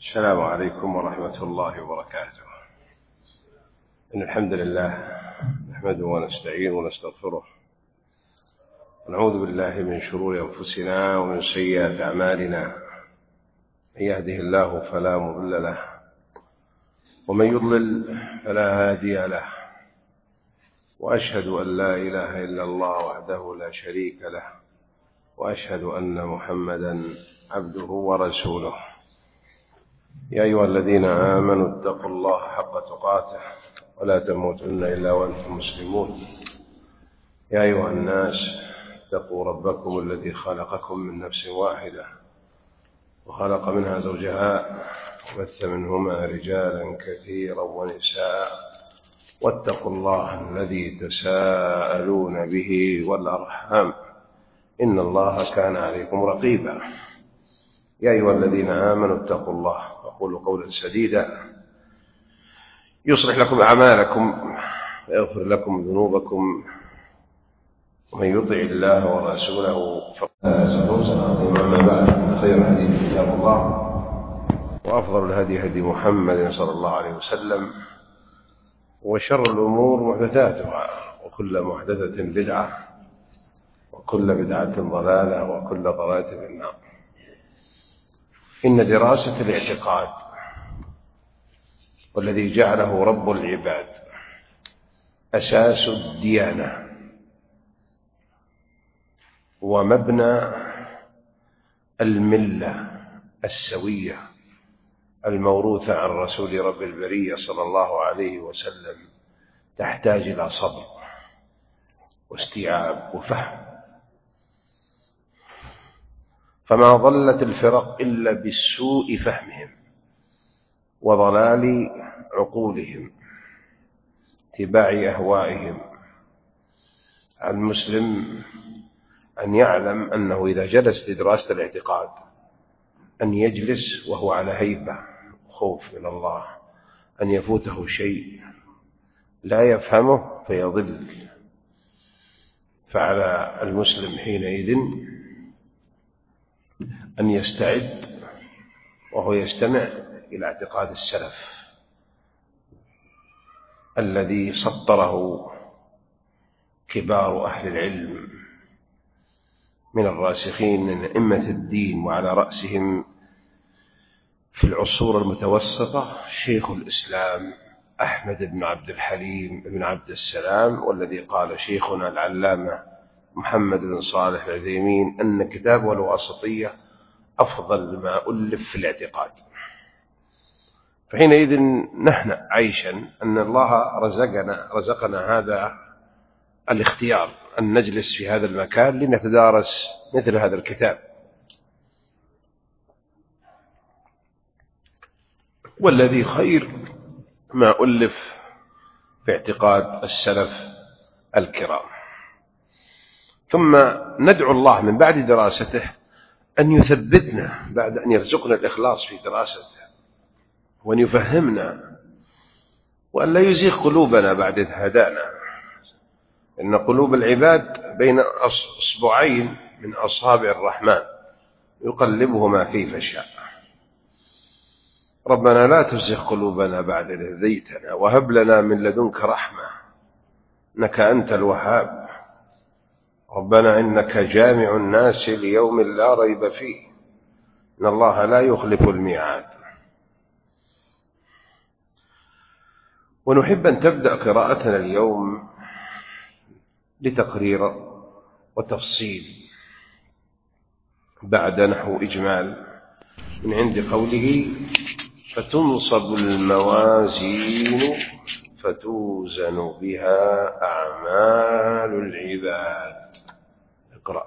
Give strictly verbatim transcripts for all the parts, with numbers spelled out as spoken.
السلام عليكم ورحمة الله وبركاته. إن الحمد لله نحمده ونستعينه ونستغفره ونعوذ بالله من شرور أنفسنا ومن سيئات أعمالنا. من يهده الله فلا مضل له ومن يضلل فلا هادي له، وأشهد أن لا إله إلا الله وحده لا شريك له، وأشهد أن محمدا عبده ورسوله. يا أيها الذين آمنوا اتقوا الله حق تقاته ولا تموتن إلا وأنتم مسلمون. يا أيها الناس اتقوا ربكم الذي خلقكم من نفس واحدة وخلق منها زوجها وبث منهما رجالا كثيرا ونساء، واتقوا الله الذي تساءلون به والأرحام إن الله كان عليكم رقيبا. يا أيها الذين آمنوا اتقوا الله وقولوا قولا سديدا يصلح لكم أعمالكم ويغفر لكم ذنوبكم، ومن يطع الله ورسوله فقد فاز فوزا عظيما. أما بعد، خير الحديث كتاب الله، وأفضل الهدي هدي محمد صلى الله عليه وسلم، وشر الأمور محدثاتها، وكل محدثة بدعة، وكل بدعة ضلالة، وكل ضلالة في النار. إن دراسة الاعتقاد والذي جعله رب العباد أساس الديانة ومبنى الملة السوية الموروثة عن رسول رب البرية صلى الله عليه وسلم، تحتاج إلى صبر واستيعاب وفهم. فما ضلت الفرق إلا بسوء فهمهم وضلال عقولهم، اتباع أهوائهم. المسلم أن يعلم أنه إذا جلس لدراسة الاعتقاد أن يجلس وهو على هيبة، خوف من الله أن يفوته شيء لا يفهمه فيضل. فعلى المسلم حينئذ أن يستعد وهو يستمع إلى اعتقاد السلف الذي سطره كبار أهل العلم من الراسخين من أئمة الدين، وعلى رأسهم في العصور المتوسطة شيخ الإسلام أحمد بن عبد الحليم بن عبد السلام، والذي قال شيخنا العلامة محمد بن صالح العثيمين أن كتابه الواسطية أفضل ما ألف في الاعتقاد. فحينئذ نحن عيشا أن الله رزقنا, رزقنا هذا الاختيار أن نجلس في هذا المكان لنتدارس مثل هذا الكتاب، والذي خير ما ألف في اعتقاد السلف الكرام. ثم ندعو الله من بعد دراسته أن يثبتنا بعد أن يرزقنا الإخلاص في دراسته، وأن يفهمنا، وأن لا يزيغ قلوبنا بعد إذ هدانا. إن قلوب العباد بين أصبعين من أصابع الرحمن يقلبهما كيف شاء. ربنا لا تزغ قلوبنا بعد إذ هديتنا وهب لنا من لدنك رحمة إنك أنت الوهاب. ربنا إنك جامع الناس ليوم لا ريب فيه إن الله لا يخلف الميعاد. ونحب أن تبدأ قراءتنا اليوم لتقرير وتفصيل بعد نحو إجمال من عند قوله فتنصب الموازين فتوزن بها أعمال العباد. اقرأ.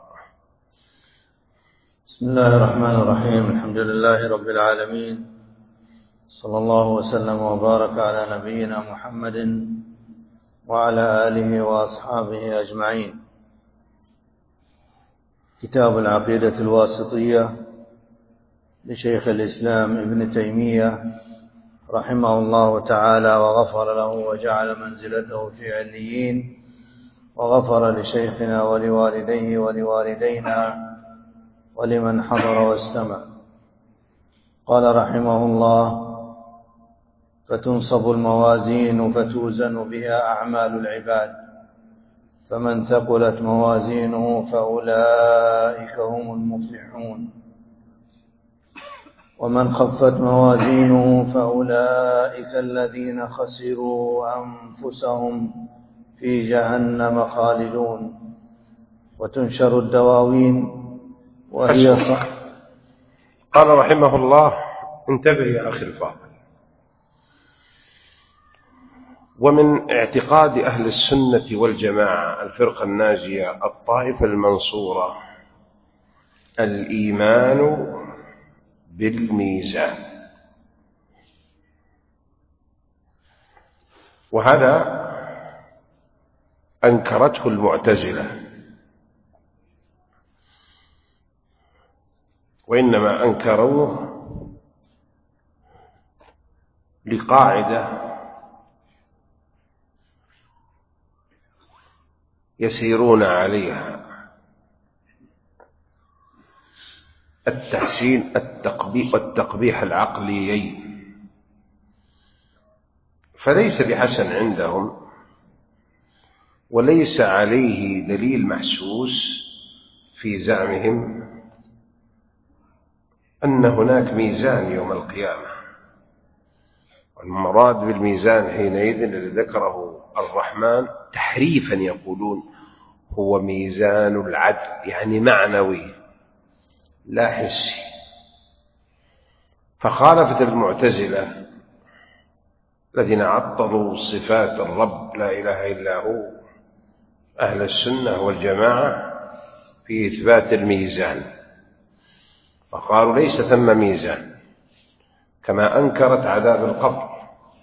بسم الله الرحمن الرحيم. الحمد لله رب العالمين، صلى الله وسلم وبارك على نبينا محمد وعلى آله وأصحابه أجمعين. كتاب العقيدة الواسطية لشيخ الإسلام ابن تيمية رحمه الله تعالى وغفر له وجعل منزلته في عليين، وغفر لشيخنا ولوالديه ولوالدينا ولمن حضر واستمع. قال رحمه الله: فتنصب الموازين فتوزن بها أعمال العباد، فمن ثقلت موازينه فأولئك هم المفلحون، ومن خفت موازينه فأولئك الذين خسروا أنفسهم في جهنم خالدون. وتنشر الدواوين وهي صح. قال رحمه الله: انتبه يا أخي الفاضل. ومن اعتقاد أهل السنة والجماعة الفرقة الناجية الطائفة المنصورة الإيمان بالميزان، وهذا أنكرته المعتزلة، وإنما أنكروه لقاعدة يسيرون عليها: التحسين التقبيح والتقبيح العقليين. فليس بحسن عندهم، وليس عليه دليل محسوس في زعمهم أن هناك ميزان يوم القيامة. المراد بالميزان حينئذ الذي ذكره الرحمن تحريفا يقولون هو ميزان العدل، يعني معنوي لا حسي. فخالفت المعتزلة الذين عطلوا صفات الرب لا إله إلا هو أهل السنة والجماعة في إثبات الميزان، فقالوا ليس ثم ميزان، كما أنكرت عذاب القبر.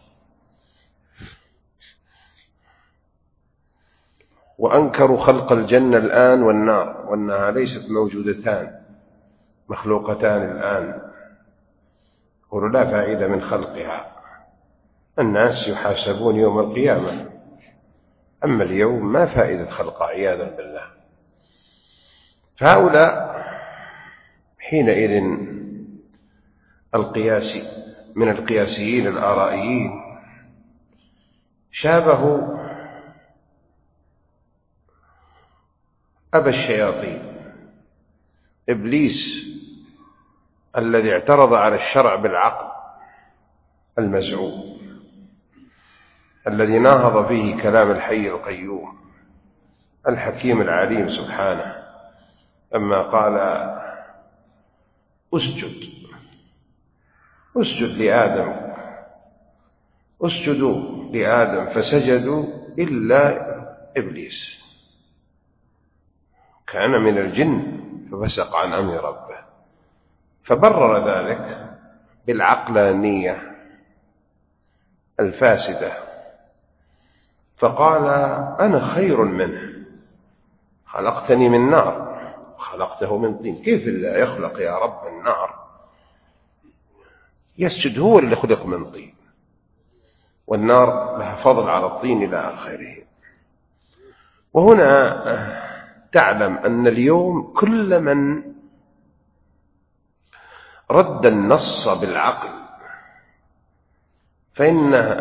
وأنكروا خلق الجنة الآن والنار، وأنها ليست موجودتان مخلوقتان الآن، قالوا لا فائدة من خلقها، الناس يحاسبون يوم القيامة، أما اليوم ما فائدة خلقها عياذا بالله. فهؤلاء حينئذ القياسي من القياسيين الآرائيين شابهوا أبا الشياطين إبليس الذي اعترض على الشرع بالعقل المزعوم، الذي ناهض فيه كلام الحي القيوم الحكيم العليم سبحانه، أما قال: اسجد اسجد لآدم، اسجدوا لآدم، فسجدوا إلا إبليس كان من الجن ففسق عن أمر ربه، فبرر ذلك بالعقلانية الفاسدة، فقال: أنا خير منه، خلقتني من نار خلقته من طين، كيف لا يخلق يا رب النار؟ يسجد هو اللي خلق من طين، والنار لها فضل على الطين إلى آخره. وهنا تعلم أن اليوم كل من رد النص بالعقل فإن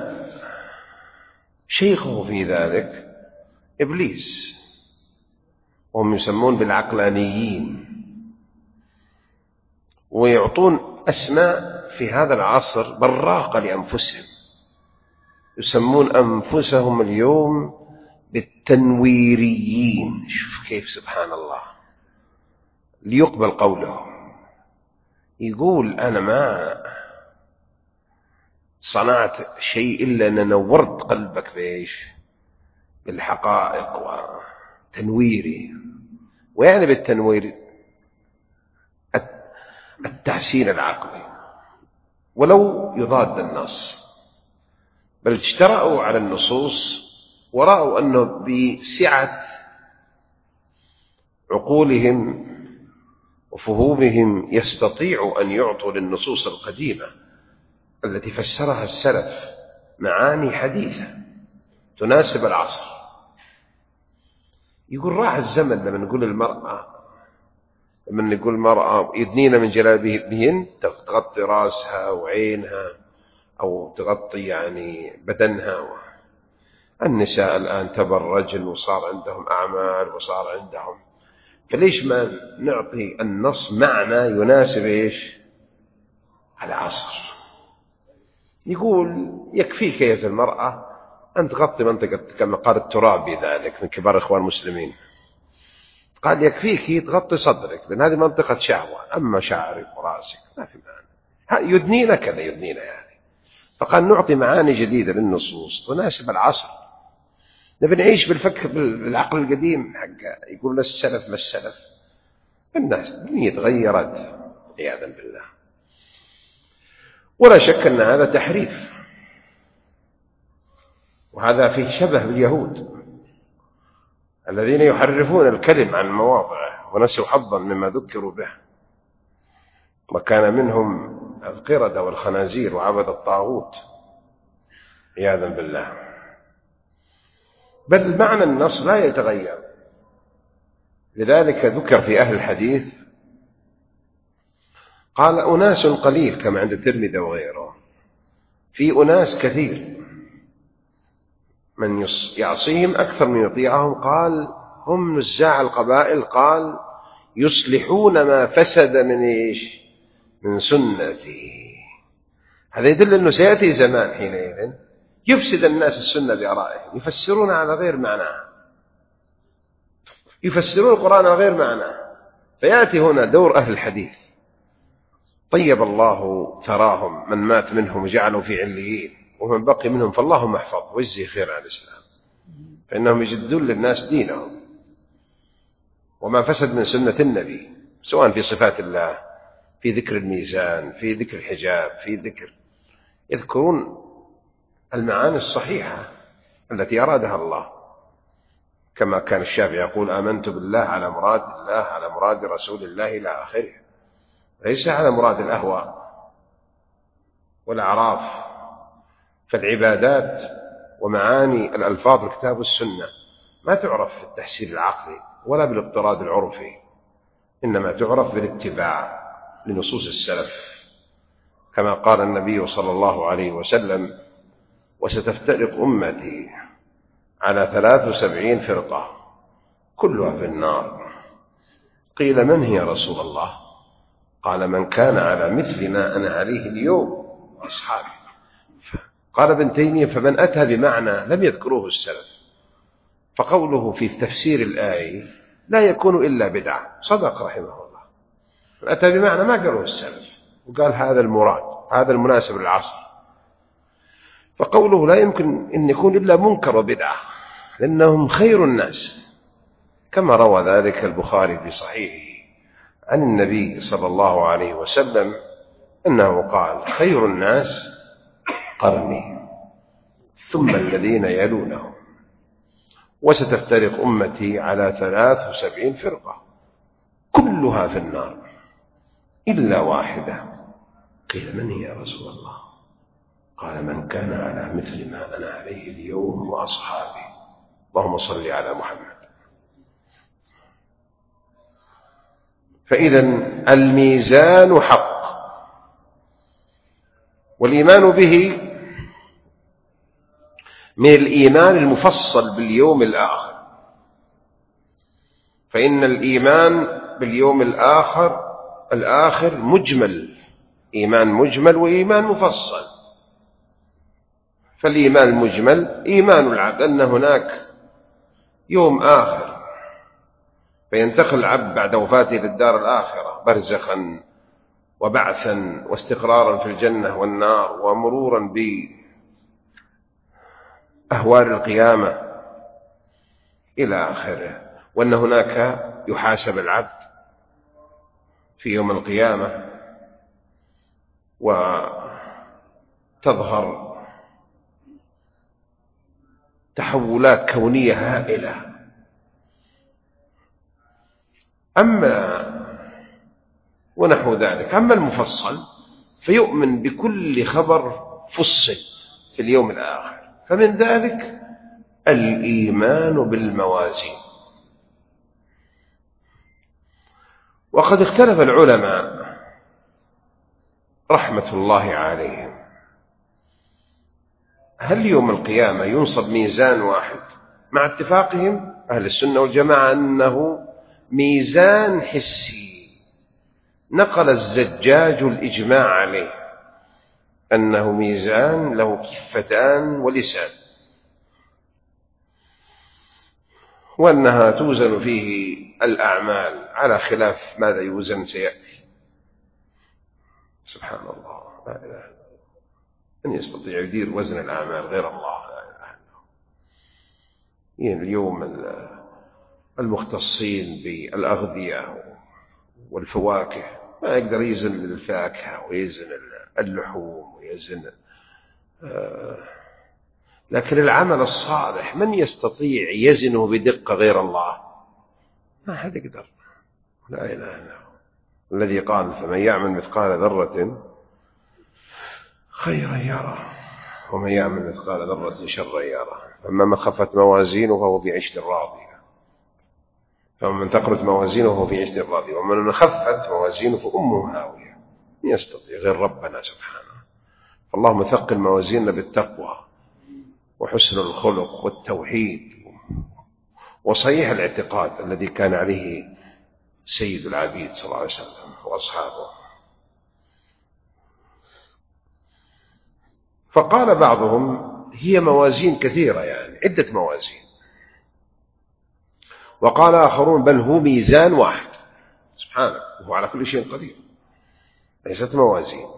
شيخه في ذلك إبليس، وهم يسمون بالعقلانيين، ويعطون أسماء في هذا العصر براقة لأنفسهم، يسمون أنفسهم اليوم بالتنويريين. شوف كيف سبحان الله ليقبل قولهم، يقول: أنا ما صنعت شيء إلا أن نورت قلبك بإيش؟ بالحقائق وتنويري. ويعني بالتنوير التحسين العقلي، ولو يضاد النص، بل اجترأوا على النصوص ورأوا أنه بسعة عقولهم وفهومهم يستطيعوا أن يعطوا للنصوص القديمة التي فسرها السلف معاني حديثة تناسب العصر. يقول: راح الزمن لما نقول المرأة من يقول المرأة يدنين من جلابيبهن تغطي رأسها وعينها أو تغطي يعني بدنها. النساء الآن تبرجن وصار عندهم أعمال وصار عندهم، فليش ما نعطي النص معنى يناسب إيش العصر؟ يقول يكفيك يا المرأة أن تغطي منطقة كما قال الترابي ذلك من كبار إخوان المسلمين، قال يكفيك تغطي صدرك لأن هذه منطقة شهوة، أما شعرك ورأسك ما في معنى، يدنينا كذا يدنينا يعني. فقال نعطي معاني جديدة للنصوص تناسب العصر. نبي نعيش بالفكر بالعقل القديم حق يقول السلف ما السلف، الناس الدنيا تغيرت عياذا بالله. ولا شك أن هذا تحريف، وهذا فيه شبه باليهود الذين يحرفون الكلم عن مواضعه ونسوا حظا مما ذكروا به، وكان منهم القردة والخنازير وعبد الطاغوت عياذا بالله. بل معنى النص لا يتغير، لذلك ذكر في أهل الحديث قال أناس قليل كما عند الترمذي وغيره، في أناس كثير من يعصيهم أكثر من يطيعهم، قال هم نزاع القبائل، قال يصلحون ما فسد من إيش من سنتي. هذا يدل أنه سيأتي زمان حينئذ يفسد الناس السنة بآرائهم، يفسرون على غير معناها، يفسرون القرآن على غير معناه. فيأتي هنا دور أهل الحديث طيب الله ثراهم، من مات منهم جعلوا في عليين، ومن بقي منهم فاللهم احفظ ويجزي خير على الإسلام، فإنهم يجدون للناس دينهم وما فسد من سنة النبي، سواء في صفات الله، في ذكر الميزان، في ذكر الحجاب، في ذكر، يذكرون المعاني الصحيحة التي أرادها الله، كما كان الشافعي يقول آمنت بالله على مراد الله على مراد رسول الله إلى آخره، ليس على مراد الأهواء والأعراف. فالعبادات ومعاني الألفاظ الكتاب والسنة ما تعرف في التحسين العقلي ولا بالاضطراد العرفي، إنما تعرف بالاتباع لنصوص السلف، كما قال النبي صلى الله عليه وسلم وستفترق أمتي على ثلاث وسبعين فرقة كلها في النار. قيل من هي رسول الله؟ قال من كان على مثل ما أنا عليه اليوم أصحابي. قال ابن تيمية فمن أتى بمعنى لم يذكروه السلف، فقوله في تفسير الآية لا يكون إلا بدعة، صدق رحمه الله، من أتى بمعنى ما قالوه السلف وقال هذا المراد هذا المناسب للعصر. فقوله لا يمكن أن يكون إلا منكر وبدعة لأنهم خير الناس، كما روى ذلك البخاري في صحيحه عن النبي صلى الله عليه وسلم أنه قال خير الناس قرني ثم الذين يلونهم وستفترق أمتي على ثلاث وسبعين فرقة كلها في النار إلا واحدة. قيل من هي يا رسول الله؟ قال من كان على مثل ما أنا عليه اليوم وأصحابي. اللهم صل على محمد. فإذا الميزان حق، والإيمان به من الإيمان المفصل باليوم الآخر، فإن الإيمان باليوم الآخر الآخر مجمل، إيمان مجمل وإيمان مفصل. فالإيمان المجمل إيمان العبد أن هناك يوم آخر، فينتقل العبد بعد وفاته للدار الآخرة برزخا وبعثا واستقرارا في الجنة والنار ومرورا بأهوال القيامة إلى آخره، وأن هناك يحاسب العبد في يوم القيامة وتظهر تحولات كونية هائلة. أما ونحو ذلك. أما المفصل فيؤمن بكل خبر فصل في اليوم الآخر، فمن ذلك الإيمان بالموازين. وقد اختلف العلماء رحمة الله عليهم هل يوم القيامة ينصب ميزان واحد؟ مع اتفاقهم أهل السنة والجماعة أنه ميزان حسي، نقل الزجاج الإجماع عليه أنه ميزان له كفتان ولسان، وأنها توزن فيه الأعمال على خلاف ماذا يوزن سيأتي. سبحان الله، لا إله إلا الله. من يستطيع يدير وزن الأعمال غير الله؟ لا إله إلا الله. يعني اليوم المختصين بالأغذية والفواكه ما يقدر يزن الفاكهة ويزن اللحوم ويزن آه لكن العمل الصالح من يستطيع يزنه بدقة غير الله؟ ما حد يقدر. لا إله إلا الله. الذي قال فمن يعمل مثقال ذرة خيرا يره ومن يعمل مثقال ذرة شرا يره. فأما من خفت موازينه فهو في عيشة راضية، فمن ثقلت موازينه فهو في عيشة راضية، ومن خفت موازينه فأمه هاوية. من يستطيع غير ربنا سبحانه. فاللهم ثقل موازيننا بالتقوى وحسن الخلق والتوحيد وصحيح الاعتقاد الذي كان عليه سيد العبيد صلى الله عليه وسلم وأصحابه. فقال بعضهم هي موازين كثيرة، يعني عدة موازين، وقال آخرون بل هو ميزان واحد سبحانه وهو على كل شيء قدير، ليست موازين.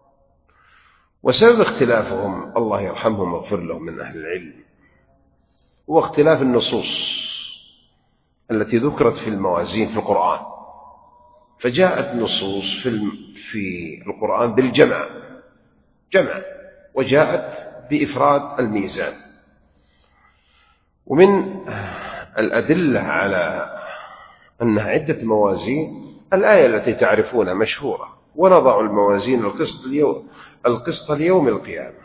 وسبب اختلافهم الله يرحمهم ويغفر لهم من أهل العلم هو اختلاف النصوص التي ذكرت في الموازين في القرآن. فجاءت نصوص في القرآن بالجمع جمع، وجاءت بإفراد الميزان. ومن الأدلة على أنها عدة موازين الآية التي تعرفونها مشهورة ونضع الموازين القسط اليوم القسط ليوم القيامة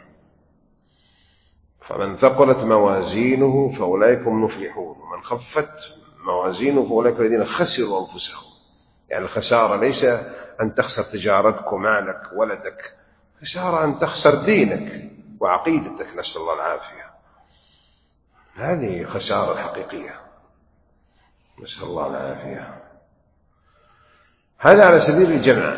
فمن ثقلت موازينه فأولئك هم المفلحون ومن خفت موازينه فأولئك الذين خسروا أنفسهم. يعني الخسارة ليس أن تخسر تجارتك ومالك ولدك، خسارة أن تخسر دينك وعقيدتك، نسأل الله العافية. هذه خسارة حقيقية، نسأل الله العافية. هذا على سبيل الجمع.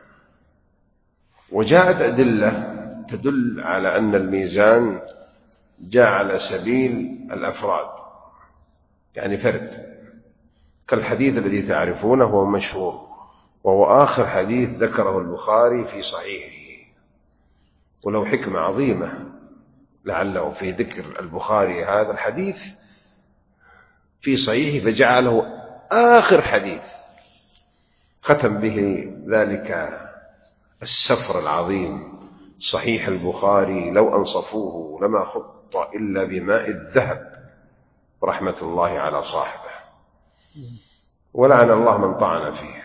وجاءت أدلة تدل على أن الميزان جاء على سبيل الأفراد، يعني فرد، كالحديث الذي تعرفونه هو مشهور، وهو آخر حديث ذكره البخاري في صحيحه، ولو حكمة عظيمة لعله في ذكر البخاري هذا الحديث في صحيحه فجعله آخر حديث ختم به ذلك السفر العظيم صحيح البخاري. لو أنصفوه لما خط إلا بماء الذهب، رحمة الله على صاحبه، ولعن الله من طعن فيه،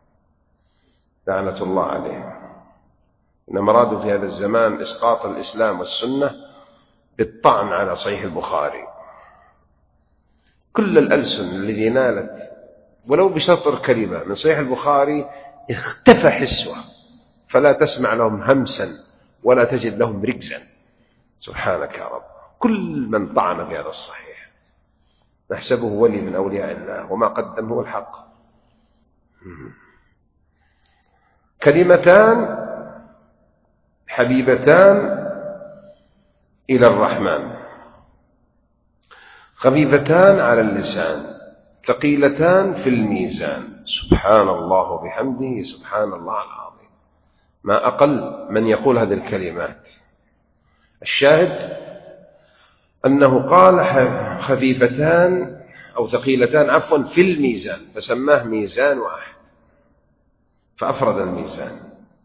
لعنة الله عليه. إنما أرادوا في هذا الزمان إسقاط الإسلام والسنة بالطعن على صحيح البخاري. كل الألسن الذي نالت ولو بشطر كلمة من صحيح البخاري اختفى حسها، فلا تسمع لهم همسا ولا تجد لهم ركزا. سبحانك يا رب. كل من طعن في هذا الصحيح نحسبه ولي من أولياء الله، وما قدم هو الحق. كلمتان حبيبتان إلى الرحمن، خفيفتان على اللسان، ثقيلتان في الميزان. سبحان الله وبحمده، سبحان الله العظيم. ما أقل من يقول هذه الكلمات. الشاهد أنه قال خفيفتان أو ثقيلتان عفوا في الميزان، فسماه ميزان واحد، فأفرد الميزان.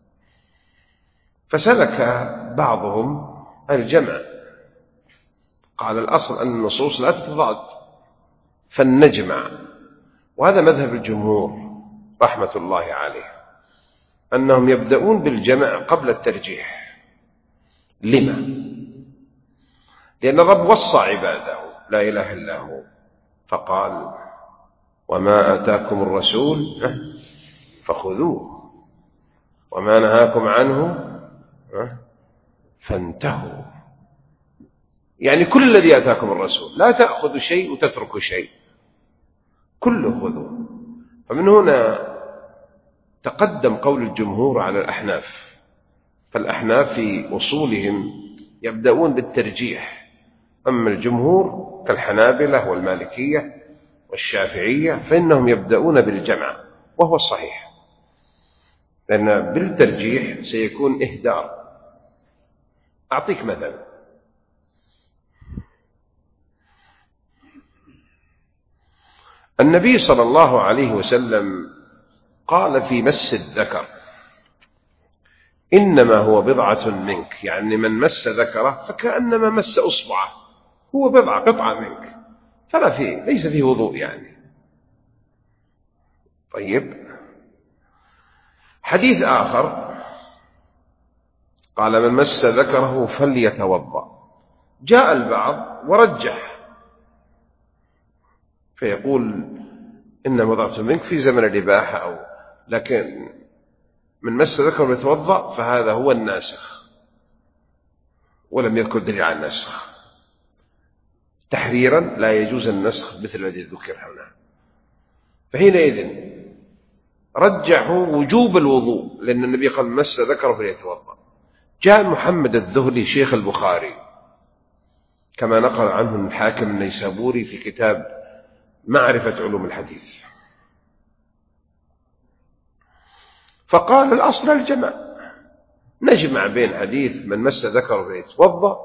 فسلك بعضهم الجمع، قال الأصل أن النصوص لا تتضاد فلنجمع، وهذا مذهب الجمهور رحمة الله عليه، أنهم يبدأون بالجمع قبل الترجيح. لما؟ لأن الرب وصى عباده لا إله إلا هو، فقال وما آتاكم الرسول فخذوه وما نهاكم عنه فانتهوا. يعني كل الذي أتاكم الرسول، لا تأخذوا شيء وتتركوا شيء، كله خذوا. فمن هنا تقدم قول الجمهور على الأحناف، فالأحناف في أصولهم يبدأون بالترجيح، أما الجمهور كالحنابلة والمالكية والشافعية فإنهم يبدأون بالجمع، وهو الصحيح، لأن بالترجيح سيكون إهدار. أعطيك مثل، النبي صلى الله عليه وسلم قال في مس الذكر إنما هو بضعة منك، يعني من مس ذكره فكأنما مس أصبعه، هو بضعة قطعة منك، فلا فيه ليس فيه وضوء يعني. طيب، حديث آخر قال من مس ذكره فليتوضأ، جاء البعض ورجح فيقول إن بضعة منك في زمن الإباحة، أو لكن من مس ذكره يتوضأ فهذا هو الناسخ، ولم يذكر دليل على النسخ. تحريرا لا يجوز النسخ مثل الذي ذكر هنا، فحينئذ رجحوا وجوب الوضوء، لأن النبي قال مس ذكره فليتوضأ. جاء محمد الذهلي شيخ البخاري كما نقل عنه الحاكم النيسابوري في كتاب معرفة علوم الحديث، فقال الأصل الجمع، نجمع بين حديث من مس ذكره فليتوضأ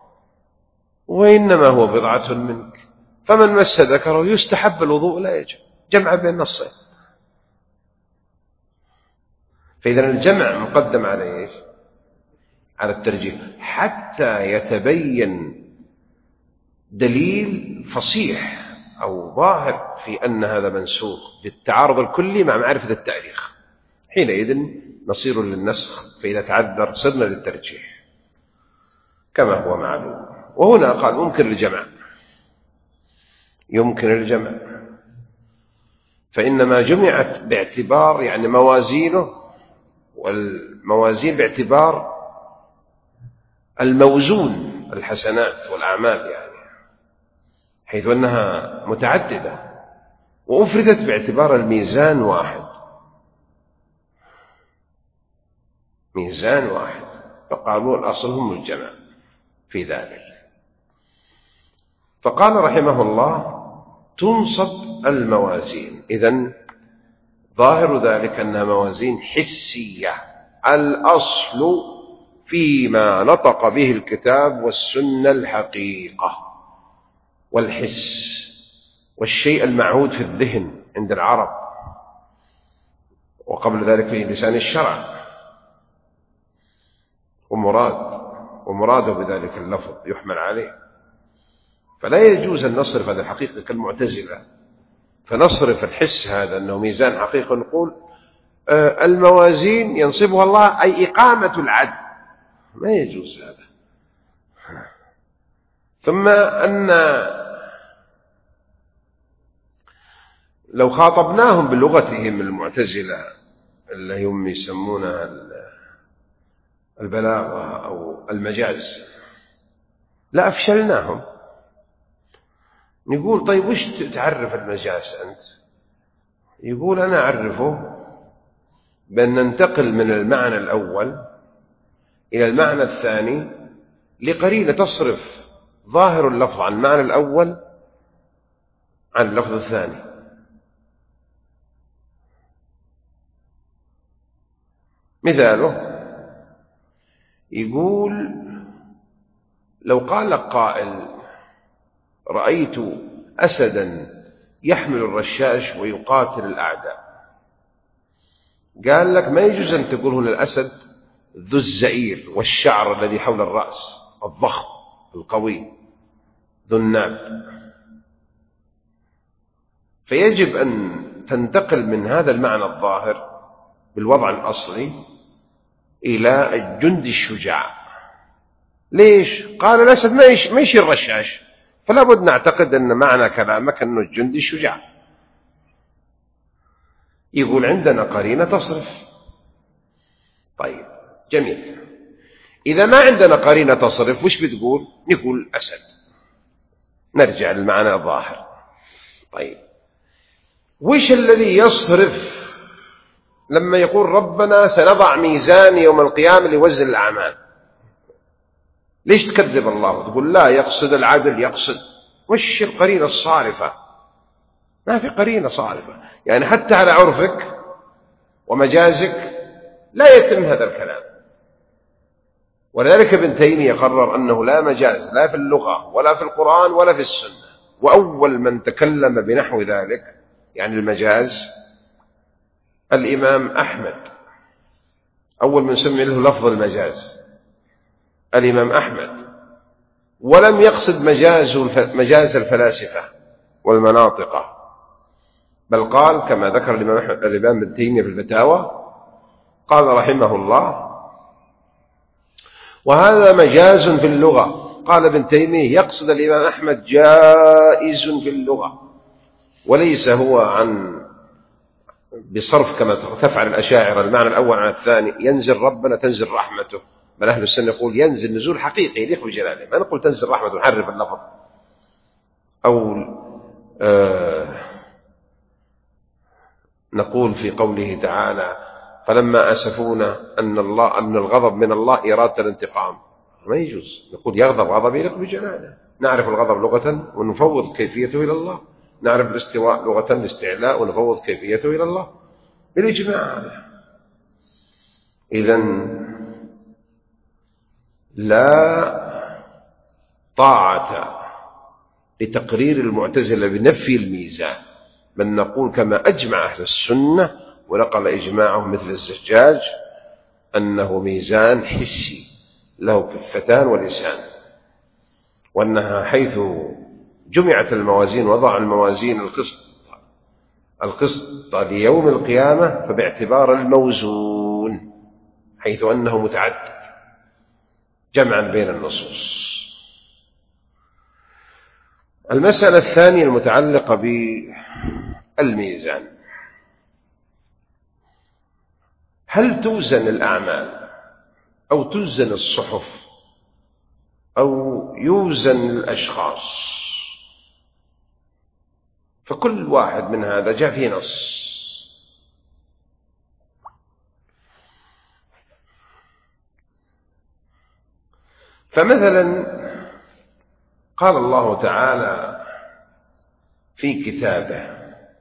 وإنما هو بضعة منك، فمن مس ذكره يستحب الوضوء لا يجب، جمع بين النصين. فإذا الجمع مقدم على إيش؟ على الترجيح، حتى يتبين دليل فصيح أو ظاهر في أن هذا منسوخ بالتعارض الكلي مع معرفة التاريخ، حينئذ نصير للنسخ، فإذا تعذر صرنا للترجيح كما هو معلوم. وهنا قال ممكن الجمع، يمكن الجمع، فإنما جمعت باعتبار يعني موازينه، والموازين باعتبار الموزون الحسنات والأعمال، يعني حيث أنها متعددة، وأفردت باعتبار الميزان واحد، ميزان واحد، فقالوا الأصل هم الجمع في ذلك. فقال رحمه الله تنصب الموازين، إذن ظاهر ذلك أنها موازين حسية، الأصل فيما نطق به الكتاب والسنة الحقيقة والحس والشيء المعهود في الذهن عند العرب، وقبل ذلك في لسان الشرع، ومراد ومراده بذلك اللفظ يحمل عليه. فلا يجوز أن نصرف هذا الحقيقة كالمعتزلة، فنصرف الحس هذا أنه ميزان حقيقة، نقول آه الموازين ينصبها الله أي إقامة العدل، ما يجوز هذا. ثم أن لو خاطبناهم بلغتهم المعتزلة اللي هم يسمونها البلاغة أو المجاز لا أفشلناهم. نقول طيب وش تعرف المجاز أنت؟ يقول أنا أعرفه بأن ننتقل من المعنى الأول إلى المعنى الثاني لقرينة تصرف ظاهر اللفظ عن المعنى الأول عن اللفظ الثاني. مثاله يقول لو قال لك قائل رأيت أسدا يحمل الرشاش ويقاتل الأعداء، قال لك ما يجوز أن تقول هنا الأسد ذو الزئير والشعر الذي حول الرأس الضخم القوي ذو الناب، فيجب أن تنتقل من هذا المعنى الظاهر بالوضع الأصلي إلى الجندي الشجاع. ليش؟ قال الأسد ما يشير الرشاش، فلا بد نعتقد أن معنى كلامك أنه الجندي الشجاع. يقول عندنا قرينة تصرف. طيب جميل، إذا ما عندنا قرينة تصرف وش بتقول؟ نقول أسد، نرجع للمعنى الظاهر. طيب وش الذي يصرف لما يقول ربنا سنضع ميزان يوم القيامة لوزن الأعمال؟ ليش تكذب الله وتقول لا يقصد العدل، يقصد؟ وش القرينة الصارفة؟ ما في قرينة صارفة، يعني حتى على عرفك ومجازك لا يتم هذا الكلام. ولذلك ابن تيمية قرر أنه لا مجاز لا في اللغة ولا في القرآن ولا في السنة. وأول من تكلم بنحو ذلك يعني المجاز الإمام أحمد، أول من سمي له لفظ المجاز الإمام أحمد، ولم يقصد مجاز مجاز الفلاسفة والمناطقة، بل قال كما ذكر الإمام أحمد الإمام ابن تيمية في الفتاوى، قال رحمه الله وهذا مجاز في اللغة. قال ابن تيمية يقصد الإمام أحمد جائز في اللغة، وليس هو عن بصرف كما تفعل الأشاعرة المعنى الأول عن الثاني، ينزل ربنا تنزل رحمته. بل أهل السنة يقول ينزل نزول حقيقي يليق بجلاله، ما نقول تنزل رحمته نحرف اللفظ. أو آه نقول في قوله تعالى فلما أسفونا أن الله أن الغضب من الله إرادة الانتقام، ما يجوز نقول يغضب غضب يليق بجلاله. نعرف الغضب لغة ونفوض كيفيته إلى الله، نعرف الاستواء لغة الاستعلاء ونفوض كيفيته إلى الله بالإجماع. إذن لا طاعة لتقرير المعتزلة بنفي الميزان، بل نقول كما أجمع أهل السنة ونقل إجماعهم مثل الزجاج أنه ميزان حسي له كفتان ولسان، وأنها حيث جمعت الموازين وضع الموازين القسط القسط ليوم القيامة فباعتبار الموزون، حيث أنه متعدد جمعا بين النصوص. المسألة الثانية المتعلقة بالميزان، هل توزن الأعمال أو توزن الصحف أو يوزن الأشخاص؟ فكل واحد من هذا جاء فيه نص. فمثلا قال الله تعالى في كتابه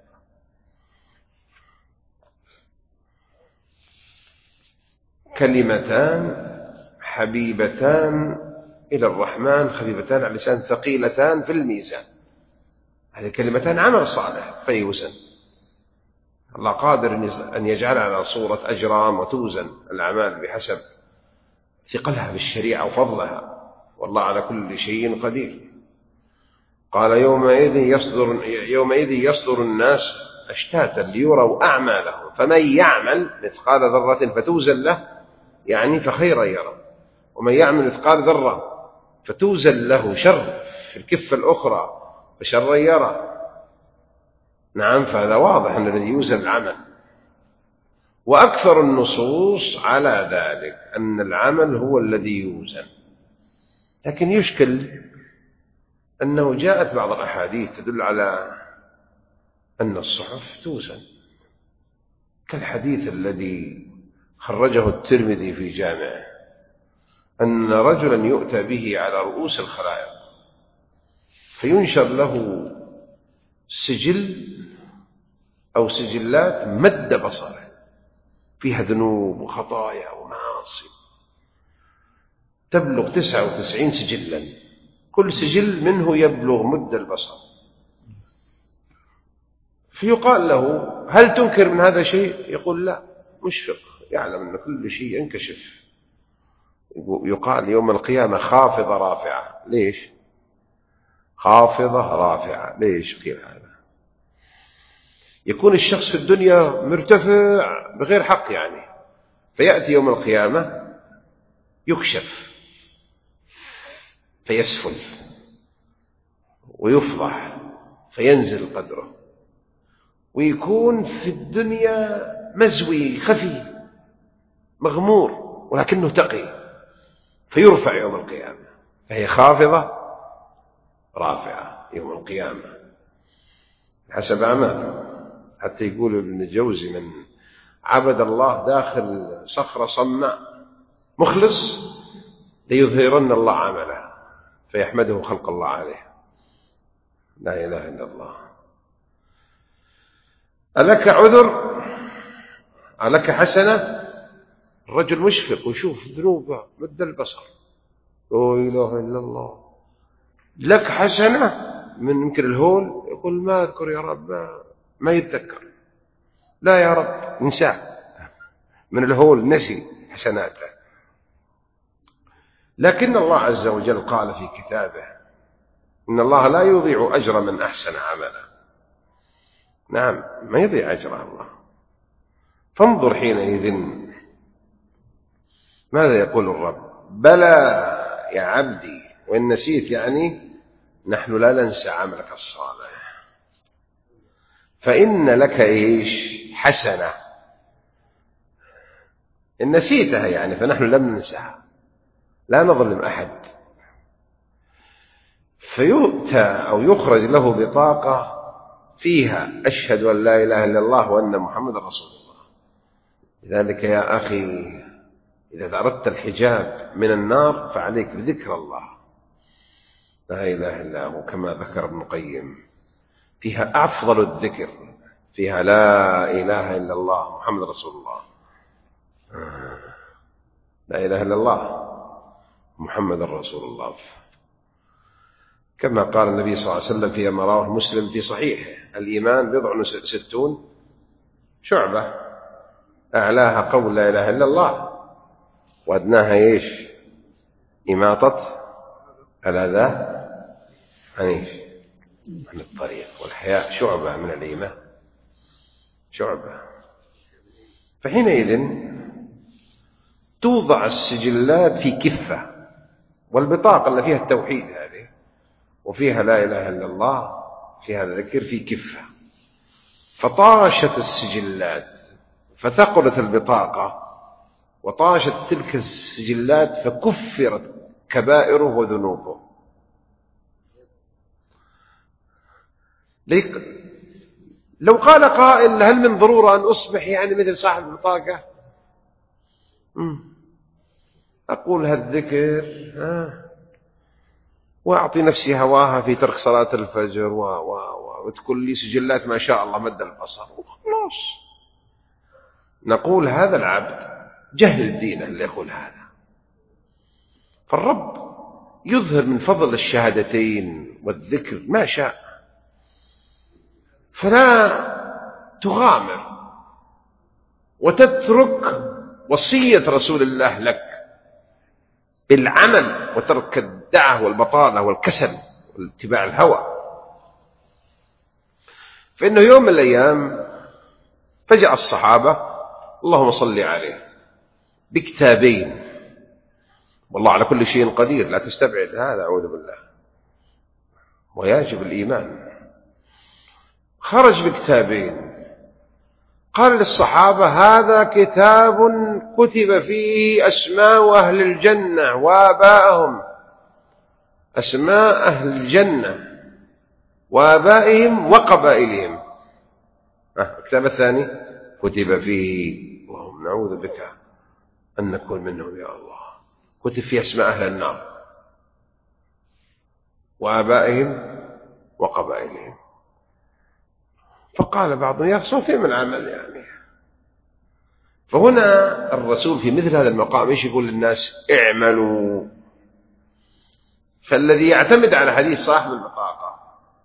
كلمتان حبيبتان إلى الرحمن خفيفتان على اللسان ثقيلتان في الميزان. هذه كلمتان عمل صالح فيوزن، الله قادر أن يجعل على صورة أجرام وتوزن الأعمال بحسب ثقلها بالشريعة وفضلها، والله على كل شيء قدير. قال يومئذ يصدر, يومئذ يصدر الناس أشتاتا ليروا أعمالهم فمن يعمل مثقال ذرة فتوزن له يعني فخيرا يرى، ومن يعمل مثقال ذرة فتوزن له شر في الكفة الأخرى فشرا يرى. نعم، فهذا واضح أن الذي يوزن العمل، وأكثر النصوص على ذلك أن العمل هو الذي يوزن. لكن يشكل أنه جاءت بعض الأحاديث تدل على أن الصحف توزن، كالحديث الذي خرجه الترمذي في جامعه أن رجلا يؤتى به على رؤوس الخلائق فينشر له سجل أو سجلات مد بصره فيها ذنوب وخطايا ومعاصي تبلغ تسعة وتسعين سجلا، كل سجل منه يبلغ مد البصر. فيقال له هل تنكر من هذا شيء؟ يقول لا، مشفق، يعلم أن كل شيء ينكشف. يقال يوم القيامة خافضة رافعة. ليش خافضة رافعة؟ ليش قيل هذا؟ يكون الشخص في الدنيا مرتفع بغير حق يعني، فيأتي يوم القيامة يكشف فيسفل ويفضح فينزل قدره، ويكون في الدنيا مزوي خفي مغمور، ولكنه تقي فيرفع يوم القيامة، فهي خافضة رافعة يوم القيامة حسب أعماله. حتى يقول ابن الجوزي: من عبد الله داخل صخرة صماء مخلص ليظهرن الله عمله فيحمده خلق الله عليه. لا إله إلا الله. ألك عذر؟ ألك حسنة؟ الرجل مشفق ويشوف ذنوبه مد البصر، لا إله إلا الله. لك حسنة من يمكن الهول، يقول ما أذكر يا رب، ما, ما يتذكر. لا يا رب، نساه من الهول، نسي حسناته. لكن الله عز وجل قال في كتابه: إن الله لا يضيع أجر من أحسن عملا. نعم، ما يضيع أجر الله. فانظر حينئذ ماذا يقول الرب: بلى يا عبدي، وإن نسيت يعني نحن لا ننسى عملك الصالح، فإن لك إيش؟ حسنة. إن نسيتها يعني فنحن لم ننساها، لا نظلم أحد. فيؤتى أو يخرج له بطاقة فيها: أشهد أن لا إله إلا الله وأن محمد رسول الله. لذلك يا أخي إذا أردت الحجاب من النار فعليك بذكر الله، لا إله إلا هو، كما ذكر ابن القيم: فيها أفضل الذكر، فيها لا إله إلا الله محمد رسول الله. لا إله إلا الله محمد رسول الله، كما قال النبي صلى الله عليه وسلم فيما رواه مسلم في صحيحه: الإيمان بضع ستون شعبة، أعلاها قول لا إله إلا الله، وأدناها إيش؟ إماطة الأذى عن إيش؟ عن الطريق. والحياء شعبة من الإيمان، شعبة. فحينئذ توضع السجلات في كفة، والبطاقة اللي فيها التوحيد هذه وفيها لا إله إلا الله فيها الذكر في كفة، فطاشت السجلات فثقلت البطاقة وطاشت تلك السجلات فكفرت كبائره وذنوبه. لو قال قائل: هل من ضرورة أن أصبح يعني مثل صاحب البطاقة؟ أقول هالذكر آه. وأعطي نفسي هواها في ترك صلاة الفجر و... و... و... وتكون لي سجلات ما شاء الله مد البصر وخلاص. نقول هذا العبد جهل الدين اللي يقول هذا. فالرب يظهر من فضل الشهادتين والذكر ما شاء، فلا تغامر وتترك وصية رسول الله لك بالعمل وترك الدعة والبطالة والكسل والاتباع الهوى. فإنه يوم من الأيام فجأة الصحابة اللهم صل عليه بكتابين، والله على كل شيء قدير، لا تستبعد هذا، أعوذ بالله، ويجب الإيمان. خرج بكتابين، قال للصحابة: هذا كتاب كتب فيه أسماء أهل الجنة وآبائهم، أسماء أهل الجنة وآبائهم وقبائلهم. الكتاب الثاني كتب فيه، اللهم نعوذ بك أن نكون منهم يا الله، كتب فيه أسماء أهل النار وآبائهم وقبائلهم. فقال بعضهم: يا رسول فين من العمل يعني؟ فهنا الرسول في مثل هذا المقام ايش يقول للناس؟ اعملوا. فالذي يعتمد على حديث صاحب البطاقة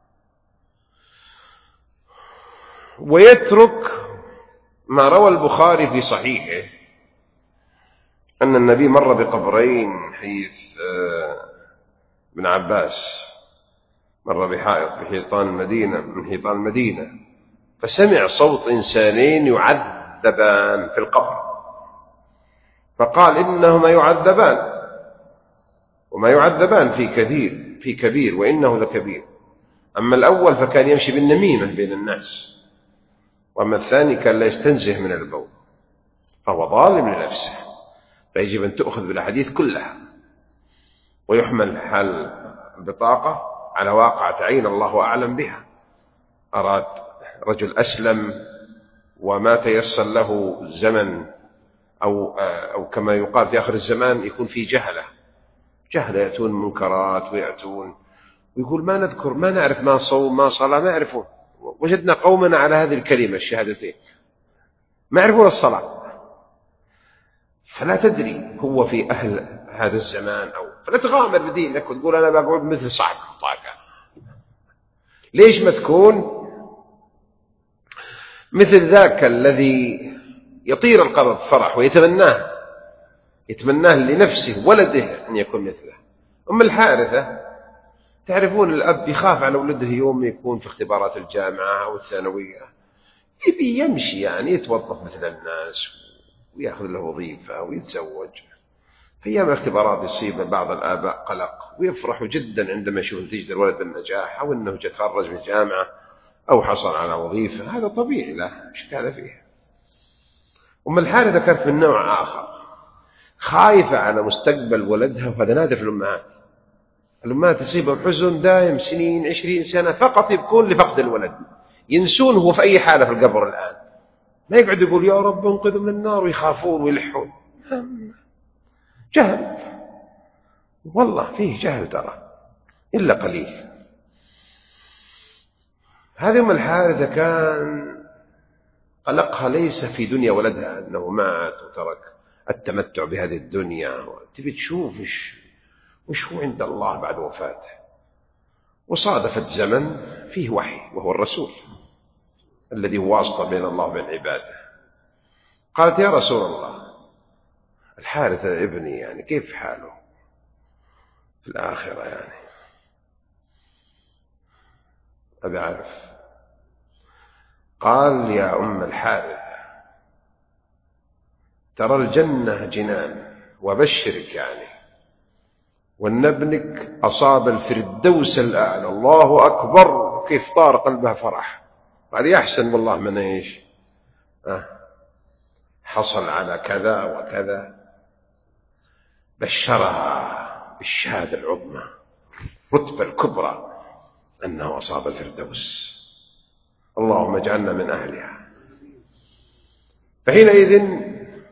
ويترك ما روى البخاري في صحيحه أن النبي مر بقبرين، حديث ابن عباس، مر بحائط في حيطان المدينة من حيطان المدينة، فسمع صوت إنسانين يعذبان في القبر، فقال: إنهما يعذبان، وما يعذبان في كثير في كبير، وإنه لكبير. أما الأول فكان يمشي بالنميمة بين الناس، وأما الثاني كان لا يستنزه من البول، فهو ظالم لنفسه، فيجب أن تؤخذ بالأحاديث كلها ويحمل حال البطاقة على واقع تعين الله أعلم بها. أراد رجل أسلم وما تيسر له زمن أو, أو كما يقال في آخر الزمان يكون في جهلة جهلة يأتون منكرات ويأتون ويقول ما نذكر ما نعرف ما صوم ما صلاة ما يعرفون. وجدنا قومنا على هذه الكلمة الشهادتين ما يعرفون الصلاة، فلا تدري هو في أهل هذا الزمان أو فلا تغامر بدينك وتقول أنا بقعد مثل صاحب الطاقة. ليش ما تكون مثل ذاك الذي يطير القلب فرح ويتمناه يتمناه لنفسه ولده أن يكون مثله. أم الحارثة تعرفون الأب يخاف على ولده يوم يكون في اختبارات الجامعة أو الثانوية، يبي يمشي يعني يتوظف مثل الناس ويأخذ له وظيفة ويتزوج. في أيام الاختبارات يصيب بعض الآباء قلق ويفرحوا جدا عندما يشوف نتيجة الولد بالنجاح أو أنه يتخرج من الجامعة أو حصل على وظيفة، هذا طبيعي لا إشكال فيه. أم الحارثة كانت من نوع آخر، خايفة على مستقبل ولدها، وهذا نادر في الأمهات. الأمهات يصيبهم حزن دائم سنين عشرين سنة فقط يبكون لفقد الولد، ينسون هو في أي حالة في القبر الآن، ما يقعد يقول يا رب انقذ من النار ويخافون ويلحون. جهل والله فيه جهل ترى إلا قليل. هذه أم الحارثة كان قلقها ليس في دنيا ولدها أنه مات وترك التمتع بهذه الدنيا، تبي تشوف وش, وش هو عند الله بعد وفاته. وصادفت زمن فيه وحي وهو الرسول الذي هو واسطة بين الله وبين عباده. قالت يا رسول الله الحارثة ابني يعني كيف حاله في الآخرة، يعني أبي أعرف. قال يا أم الحارثة ترى الجنة جنان وبشرك يعني، وأن ابنك أصاب الفردوس الأعلى. الله أكبر، كيف طار قلبها فرح. قال يحسن والله من إيش أه حصل على كذا وكذا. بشرها بالشهادة العظمى الرتبة الكبرى أنه أصاب الفردوس. اللهم اجعلنا من أهلها. فحينئذ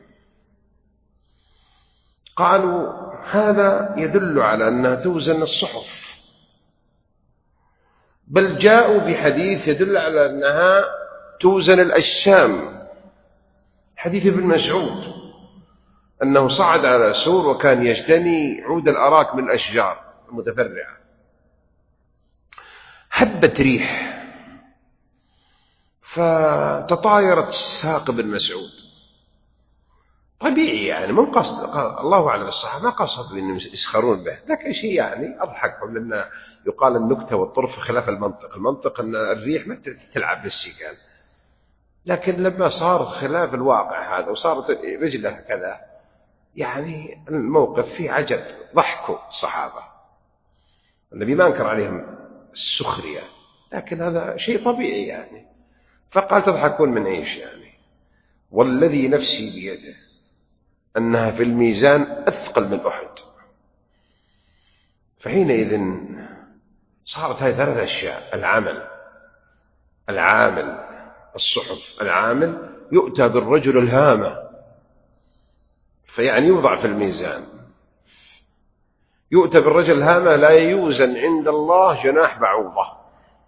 قالوا هذا يدل على أنها توزن الصحف، بل جاءوا بحديث يدل على أنها توزن الأجسام. حديث ابن مسعود أنه صعد على سور وكان يجتني عود الأراك من الأشجار المتفرعة، هبت ريح فتطايرت ساق ابن مسعود. طبيعي يعني من قصد، الله أعلم الصحابة ما قصد بأنهم يسخرون به، لكن شيء يعني أضحكهم، لأن يقال النكتة والطرف خلاف المنطق. المنطق أن الريح ما تلعب بالسيقان، لكن لما صار خلاف الواقع هذا وصارت رجله كذا يعني الموقف فيه عجب. ضحكوا الصحابة، النبي ما انكر عليهم السخرية، لكن هذا شيء طبيعي يعني. فقال تضحكون من ايش يعني؟ والذي نفسي بيده أنها في الميزان أثقل من أحد. فحينئذ صارت هذه ثلاث أشياء: العمل، العامل، الصحف. العامل يؤتى بالرجل الهامة فيعني يوضع في الميزان، يؤتى بالرجل الهامة لا يوزن عند الله جناح بعوضة.